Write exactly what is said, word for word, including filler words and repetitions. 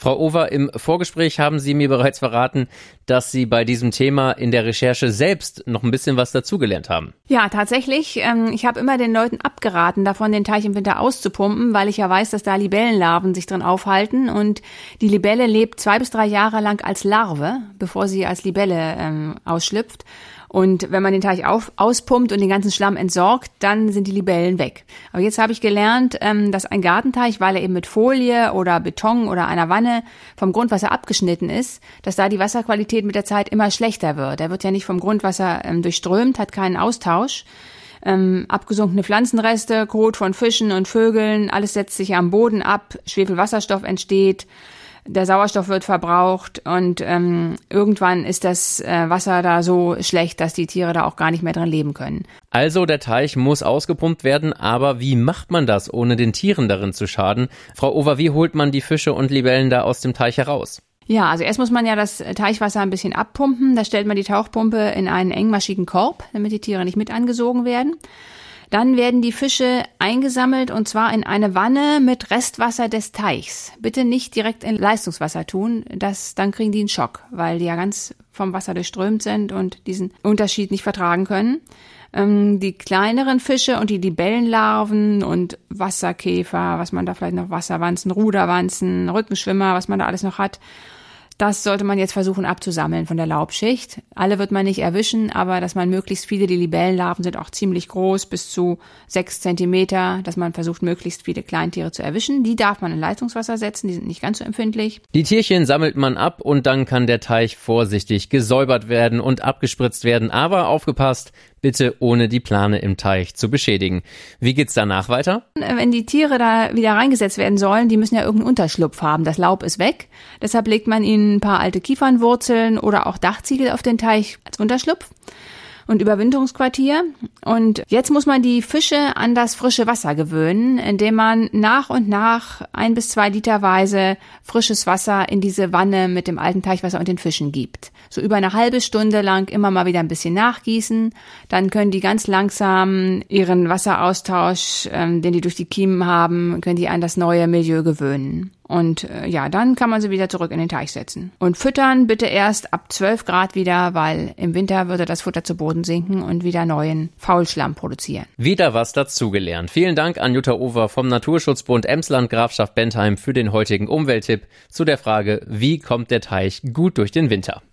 Frau Over, im Vorgespräch haben Sie mir bereits verraten, dass Sie bei diesem Thema in der Recherche selbst noch ein bisschen was dazugelernt haben. Ja, tatsächlich. Ähm, ich habe immer den Leuten abgeraten, davon den Teich im Winter auszupumpen, weil ich ja weiß, dass da Libellenlarven sich drin aufhalten. Und die Libelle lebt zwei bis drei Jahre lang als Larve, bevor sie als Libelle ähm, ausschlüpft. Und wenn man den Teich auf, auspumpt und den ganzen Schlamm entsorgt, dann sind die Libellen weg. Aber jetzt habe ich gelernt, ähm, dass ein Gartenteich, weil er eben mit Folie oder Beton oder einer Wanne vom Grundwasser abgeschnitten ist, dass da die Wasserqualität mit der Zeit immer schlechter wird. Er wird ja nicht vom Grundwasser ähm, durchströmt, hat keinen Austausch. Ähm, abgesunkene Pflanzenreste, Kot von Fischen und Vögeln, alles setzt sich am Boden ab, Schwefelwasserstoff entsteht. Der Sauerstoff wird verbraucht und ähm, irgendwann ist das äh, Wasser da so schlecht, dass die Tiere da auch gar nicht mehr drin leben können. Also der Teich muss ausgepumpt werden, aber wie macht man das, ohne den Tieren darin zu schaden? Frau Over, wie holt man die Fische und Libellen da aus dem Teich heraus? Ja, also erst muss man ja das Teichwasser ein bisschen abpumpen. Da stellt man die Tauchpumpe in einen engmaschigen Korb, damit die Tiere nicht mit angesogen werden. Dann werden die Fische eingesammelt und zwar in eine Wanne mit Restwasser des Teichs. Bitte nicht direkt in Leistungswasser tun, das, dann kriegen die einen Schock, weil die ja ganz vom Wasser durchströmt sind und diesen Unterschied nicht vertragen können. Ähm, die kleineren Fische und die Libellenlarven und Wasserkäfer, was man da vielleicht noch, Wasserwanzen, Ruderwanzen, Rückenschwimmer, was man da alles noch hat, das sollte man jetzt versuchen abzusammeln von der Laubschicht. Alle wird man nicht erwischen, aber dass man möglichst viele, die Libellenlarven sind auch ziemlich groß, bis zu sechs Zentimeter, dass man versucht, möglichst viele Kleintiere zu erwischen. Die darf man in Leitungswasser setzen, die sind nicht ganz so empfindlich. Die Tierchen sammelt man ab und dann kann der Teich vorsichtig gesäubert werden und abgespritzt werden. Aber aufgepasst, bitte ohne die Plane im Teich zu beschädigen. Wie geht's danach weiter? Wenn die Tiere da wieder reingesetzt werden sollen, die müssen ja irgendeinen Unterschlupf haben. Das Laub ist weg. Deshalb legt man ihnen ein paar alte Kiefernwurzeln oder auch Dachziegel auf den Teich als Unterschlupf und Überwinterungsquartier. Und jetzt muss man die Fische an das frische Wasser gewöhnen, indem man nach und nach ein bis zwei Literweise frisches Wasser in diese Wanne mit dem alten Teichwasser und den Fischen gibt. So über eine halbe Stunde lang immer mal wieder ein bisschen nachgießen. Dann können die ganz langsam ihren Wasseraustausch, ähm, den die durch die Kiemen haben, können die an das neue Milieu gewöhnen. Und äh, ja, dann kann man sie wieder zurück in den Teich setzen. Und füttern bitte erst ab zwölf Grad wieder, weil im Winter würde das Futter zu Boden sinken und wieder neuen Faulschlamm produzieren. Wieder was dazugelernt. Vielen Dank an Jutta Over vom Naturschutzbund Emsland Grafschaft Bentheim für den heutigen Umwelttipp zu der Frage, wie kommt der Teich gut durch den Winter?